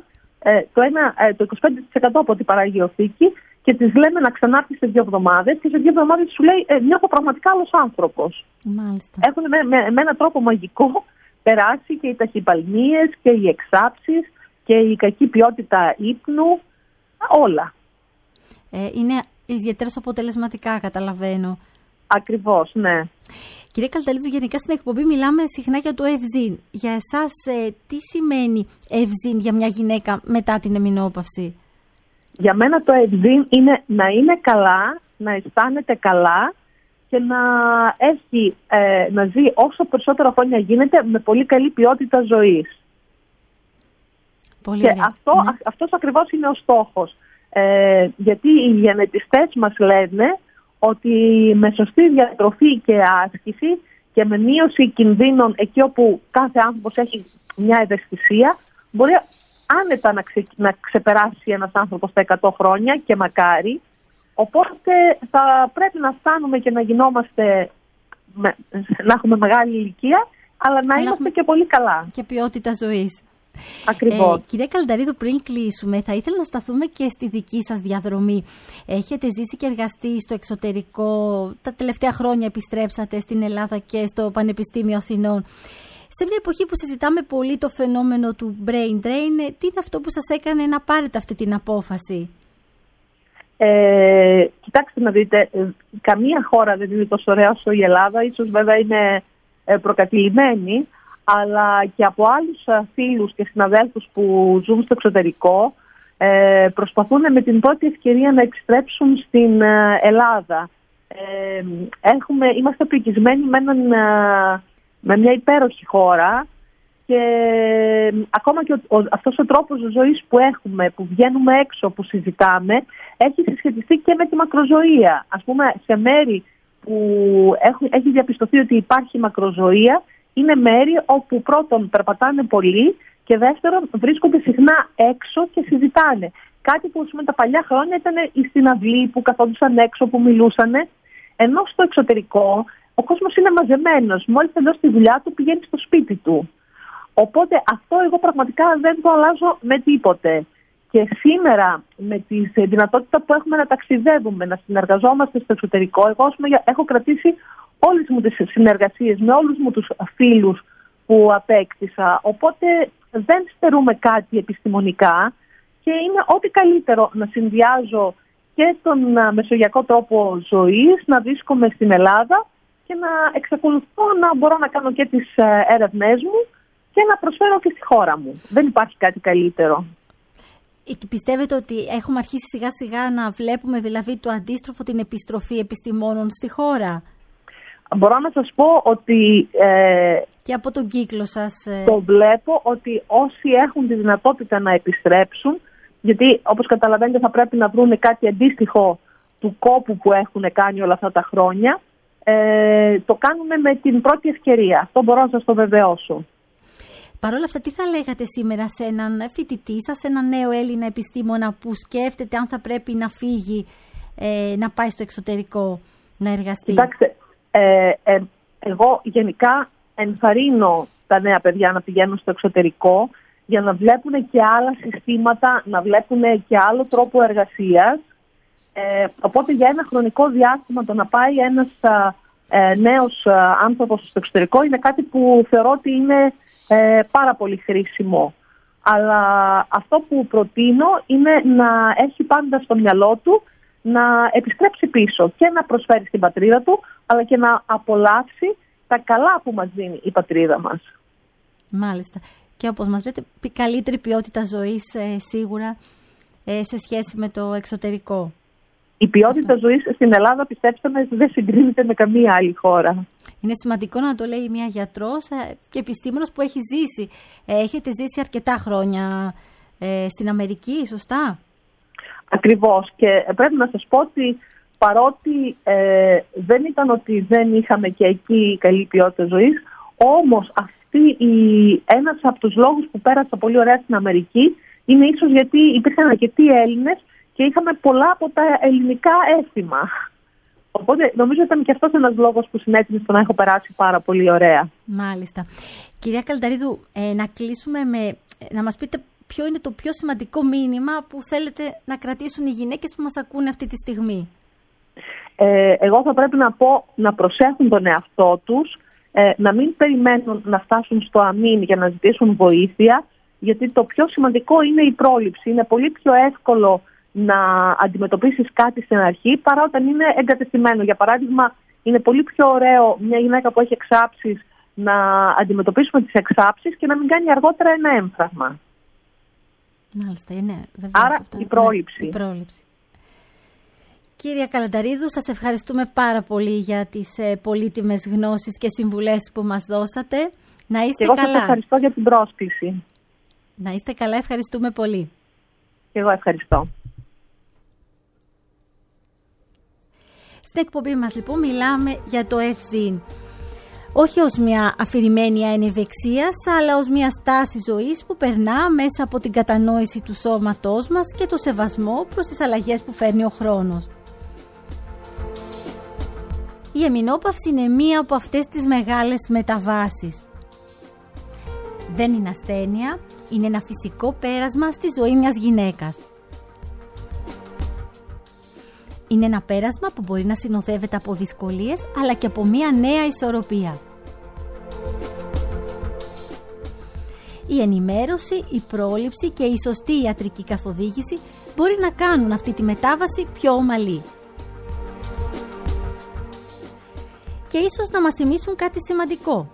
το 25% από ό,τι παράγει η οθήκη, και της λέμε να ξανάρθει σε 2 εβδομάδες και σε 2 εβδομάδες σου λέει νιώθω πραγματικά άλλος άνθρωπος. Μάλιστα. Έχουν με έναν τρόπο μαγικό περάσει και οι ταχυπαλμίες και οι εξάψεις και η κακή ποιότητα ύπνου, όλα. Είναι ιδιαίτερως αποτελεσματικά, καταλαβαίνω. Ακριβώς, ναι. Κυρία Καλταλίτζου, γενικά στην εκπομπή μιλάμε συχνά για το ευζήν. Για εσάς, τι σημαίνει ευζήν για μια γυναίκα μετά την εμεινόπαυση? Για μένα το ευζήν είναι να είναι καλά, να αισθάνεται καλά και να ζει όσο περισσότερα χρόνια γίνεται με πολύ καλή ποιότητα ζωής. Πολύ και ωραία. αυτός ακριβώς είναι ο στόχος. Γιατί οι γενετιστές μας λένε ότι με σωστή διατροφή και άσκηση και με μείωση κινδύνων εκεί όπου κάθε άνθρωπος έχει μια ευαισθησία, μπορεί άνετα να ξεπεράσει ένας άνθρωπος τα 100 χρόνια και μακάρι. Οπότε θα πρέπει να φτάνουμε και να γινόμαστε, να έχουμε μεγάλη ηλικία, αλλά να είμαστε και πολύ καλά. Και ποιότητα ζωής. Ακριβώς. Κυρία Καλνταρίδου, πριν κλείσουμε, θα ήθελα να σταθούμε και στη δική σας διαδρομή. Έχετε ζήσει και εργαστεί στο εξωτερικό, τα τελευταία χρόνια επιστρέψατε στην Ελλάδα και στο Πανεπιστήμιο Αθηνών. Σε μια εποχή που συζητάμε πολύ το φαινόμενο του brain drain, τι είναι αυτό που σας έκανε να πάρετε αυτή την απόφαση? Κοιτάξτε να δείτε, καμία χώρα δεν είναι τόσο ωραία όσο η Ελλάδα. Ίσως βέβαια είναι προκατηλημένη, αλλά και από άλλους φίλους και συναδέλφους που ζουν στο εξωτερικό προσπαθούν με την πρώτη ευκαιρία να επιστρέψουν στην Ελλάδα. Είμαστε πρικισμένοι με μια υπέροχη χώρα και ακόμα και αυτός ο τρόπος ζωής που έχουμε, που βγαίνουμε έξω, που συζητάμε, έχει συσχετιστεί και με τη μακροζωία. Ας πούμε, σε μέρη που έχει διαπιστωθεί ότι υπάρχει μακροζωία, είναι μέρη όπου πρώτον περπατάνε πολύ και δεύτερον βρίσκονται συχνά έξω και συζητάνε. Κάτι που τα παλιά χρόνια ήταν στην αυλή που καθόντουσαν έξω, που μιλούσαν. Ενώ στο εξωτερικό ο κόσμος είναι μαζεμένος. Μόλις τελειώσει τη δουλειά του πηγαίνει στο σπίτι του. Οπότε αυτό εγώ πραγματικά δεν το αλλάζω με τίποτε. Και σήμερα με τη δυνατότητα που έχουμε να ταξιδεύουμε, να συνεργαζόμαστε στο εξωτερικό, εγώ έχω κρατήσει όλες μου τις συνεργασίες με όλους μου τους φίλους που απέκτησα. Οπότε δεν στερούμε κάτι επιστημονικά και είναι ό,τι καλύτερο να συνδυάζω και τον μεσογειακό τρόπο ζωής, να βρίσκομαι στην Ελλάδα και να εξακολουθώ να μπορώ να κάνω και τις έρευνές μου και να προσφέρω και στη χώρα μου. Δεν υπάρχει κάτι καλύτερο. Πιστεύετε ότι έχουμε αρχίσει σιγά σιγά να βλέπουμε δηλαδή το αντίστροφο, την επιστροφή επιστημόνων στη χώρα? Μπορώ να σας πω ότι και από τον κύκλο σας το βλέπω ότι όσοι έχουν τη δυνατότητα να επιστρέψουν, γιατί όπως καταλαβαίνετε θα πρέπει να βρουν κάτι αντίστοιχο του κόπου που έχουν κάνει όλα αυτά τα χρόνια, το κάνουν με την πρώτη ευκαιρία. Αυτό μπορώ να σας το βεβαιώσω. Παρ' όλα αυτά, τι θα λέγατε σήμερα σε έναν φοιτητή σας, σε έναν νέο Έλληνα επιστήμονα που σκέφτεται αν θα πρέπει να φύγει, να πάει στο εξωτερικό, να εργαστεί? Κοιτάξτε, εγώ γενικά ενθαρρύνω τα νέα παιδιά να πηγαίνουν στο εξωτερικό για να βλέπουν και άλλα συστήματα, να βλέπουν και άλλο τρόπο εργασίας. Οπότε για ένα χρονικό διάστημα το να πάει ένας νέος άνθρωπος στο εξωτερικό είναι κάτι που θεωρώ ότι είναι πάρα πολύ χρήσιμο. Αλλά αυτό που προτείνω είναι να έχει πάντα στο μυαλό του να επιστρέψει πίσω και να προσφέρει στην πατρίδα του, αλλά και να απολαύσει τα καλά που μας δίνει η πατρίδα μας. Μάλιστα. Και όπως μας λέτε, καλύτερη ποιότητα ζωής σίγουρα σε σχέση με το εξωτερικό. Η ποιότητα ζωής στην Ελλάδα, πιστέψτε με, δεν συγκρίνεται με καμία άλλη χώρα. Είναι σημαντικό να το λέει μια γιατρός και επιστήμονας που έχει ζήσει. Έχετε ζήσει αρκετά χρόνια στην Αμερική, σωστά? Ακριβώς. Και πρέπει να σας πω ότι παρότι δεν ήταν ότι δεν είχαμε και εκεί καλή ποιότητα ζωής, όμως ένας από τους λόγους που πέρασα πολύ ωραία στην Αμερική είναι ίσως γιατί υπήρχαν αρκετοί Έλληνες και είχαμε πολλά από τα ελληνικά έθιμα. Οπότε νομίζω ήταν και αυτός ένας λόγος που συνέτεινε στο να έχω περάσει πάρα πολύ ωραία. Μάλιστα. Κυρία Καλνταρίδου, να κλείσουμε να μας πείτε ποιο είναι το πιο σημαντικό μήνυμα που θέλετε να κρατήσουν οι γυναίκες που μας ακούνε αυτή τη στιγμή. Εγώ θα πρέπει να πω να προσέχουν τον εαυτό τους, να μην περιμένουν να φτάσουν στο αμήν για να ζητήσουν βοήθεια, γιατί το πιο σημαντικό είναι η πρόληψη. Είναι πολύ πιο εύκολο να αντιμετωπίσεις κάτι στην αρχή παρά όταν είναι εγκατεστημένο. Για παράδειγμα, είναι πολύ πιο ωραίο μια γυναίκα που έχει εξάψεις να αντιμετωπίσουμε τις εξάψεις και να μην κάνει αργότερα ένα έμφραγμα. Μάλιστα, ναι, βεβαίως. Άρα αυτό. η πρόληψη. Ναι, η πρόληψη. Κύριε Καλανταρίδου, σας ευχαριστούμε πάρα πολύ για τις πολύτιμες γνώσεις και συμβουλές που μας δώσατε. Να είστε Και καλά. εγώ σας ευχαριστώ για την πρόσκληση. Να είστε καλά, ευχαριστούμε πολύ. Και εγώ ευχαριστώ. Στην εκπομπή μας λοιπόν μιλάμε για το ευζήν. Όχι ως μια αφηρημένη έννοια ευεξίας, αλλά ως μια στάση ζωής που περνά μέσα από την κατανόηση του σώματός μας και το σεβασμό προς τις αλλαγές που φέρνει ο χρόνος. Η εμεινόπαυση είναι μία από αυτές τις μεγάλες μεταβάσεις. Δεν είναι ασθένεια, είναι ένα φυσικό πέρασμα στη ζωή μιας γυναίκας. Είναι ένα πέρασμα που μπορεί να συνοδεύεται από δυσκολίες, αλλά και από μία νέα ισορροπία. Η ενημέρωση, η πρόληψη και η σωστή ιατρική καθοδήγηση μπορεί να κάνουν αυτή τη μετάβαση πιο ομαλή. Και ίσως να μας θυμίσουν κάτι σημαντικό.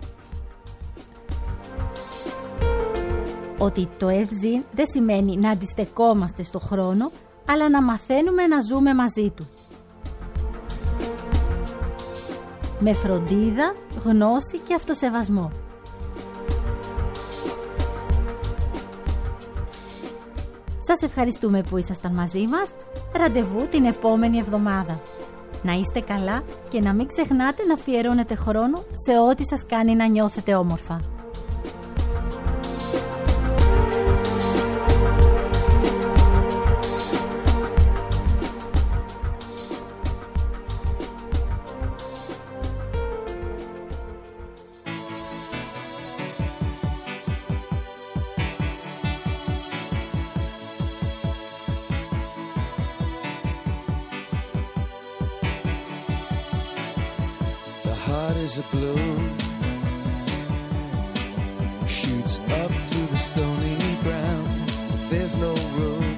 Ότι το ευζήν δεν σημαίνει να αντιστεκόμαστε στο χρόνο, αλλά να μαθαίνουμε να ζούμε μαζί του. Με φροντίδα, γνώση και αυτοσεβασμό. Σας ευχαριστούμε που ήσασταν μαζί μας. Ραντεβού την επόμενη εβδομάδα. Να είστε καλά και να μην ξεχνάτε να αφιερώνετε χρόνο σε ό,τι σας κάνει να νιώθετε όμορφα. Heart is a balloon, shoots up through the stony ground. There's no room,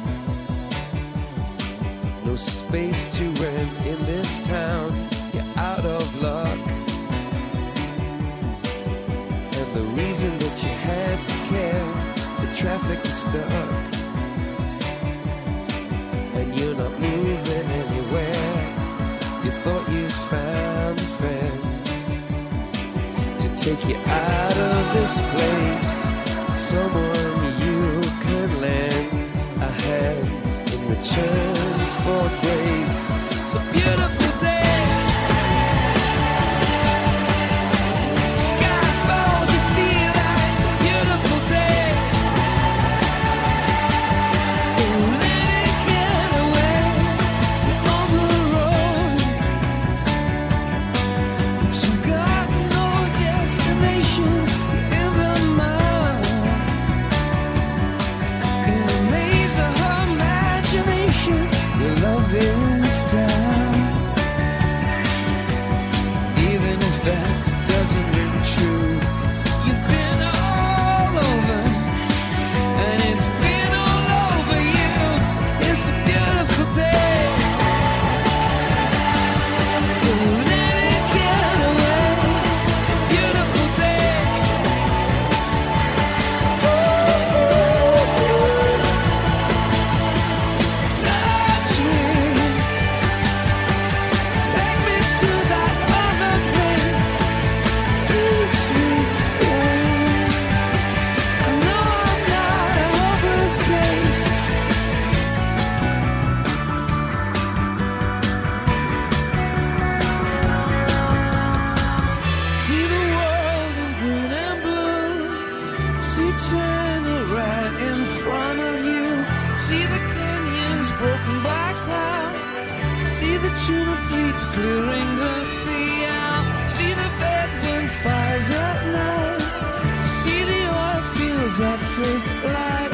no space to rent in this town. You're out of luck, and the reason that you had to care, the traffic is stuck, and you're not moving anywhere. You thought you found a friend to take you out of this place, someone you could lend a hand in return for grace. It's a beautiful day, sky falls, you feel like it's a beautiful day, so let it get away. You're on the road, you've got no destination. You're in the mud, in the maze of her imagination. Your love is down, even if that doesn't ring true. You've been all over, and it's been all over you. It's a beautiful day, so let it get away. It's a beautiful day. Touch me, take me to that other place. Teach me, I know I'm not a hopeless case. See the world in green and blue. See China right in front of you. See the canyons broken by cloud. See the tuna fleets clearing the sea out. See the bedroom fires at night. See the oil fields at first light.